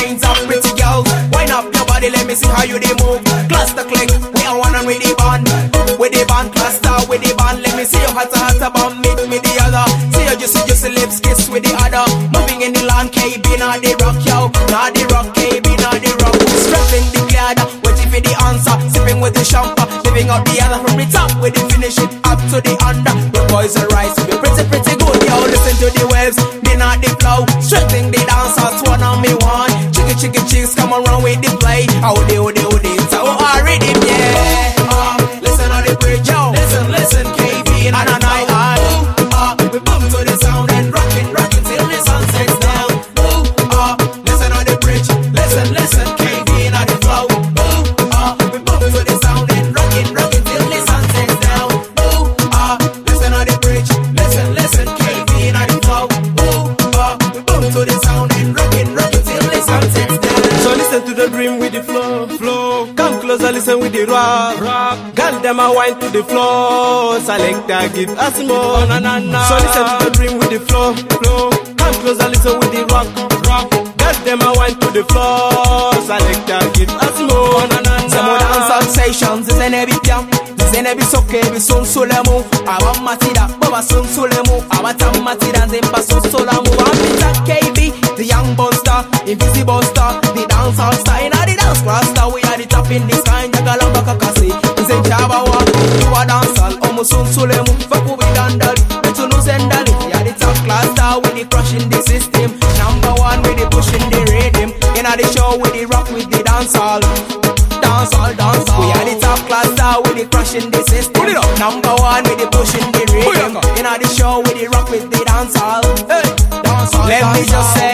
hands up, pretty girls. Wind up your body, let me see how you dey move. Cluster click, we are one and with the band. With the band, cluster with the band. Let me see your hotter band, meet me the other. See your juicy lips kiss with the other. Moving in the land, KB, not the rock, yo. Not the rock, KB, not the rock. Strapping the glider, waiting for the answer. Sipping with the champagne, living up the other. From the top, with the finish it up to the under. The boys are right, so be pretty good, yo. Listen to the waves, they not the flow. Stretching the dancers, one on me one. Chicken chicks, come around with the play. Oh, they, so already, yeah. Listen on the bridge, yo. Listen, KB, and I. We boom to the sound and rockin' till the sun sets down. Listen on the bridge, listen, KB, and the flow. We boom to the sound and rockin' till the sun sets down. Listen on the bridge, listen, KB, and the flow. We boom to the sound and rockin' till the sun sets down. So listen to the dream with the flow. Come closer, listen with the rock. Girl, them a wine to the floor. Selector, give us more. So listen to the dream with the flow. Come closer, listen with the rock. Girl, them a wine to the floor. Selector, give us more. Some more dance sessions, isn't it bien? Zene bisoke bison solemu. Awa matida, baba son solemu. Awa tam matida, zemba son solamu. Amita KB, the young monster, invisible star, the dancehall star. In the dance class star, we are the top in this kind. Jagalamba kakasi, nze chaba wa. You are dancehall, omo son solemu. Faku bi dandali, betu no sendali. We are the top class star, we the crushing the system. Number one, we the pushing the rhythm. In the show, we the rock with the dancehall. Dancehall. We are the top class star, we the crushing the system. Put it up. Number one, we the pushing the rhythm. In the show, we the rock with the dancehall. Hey. Dancehall. Let me just say.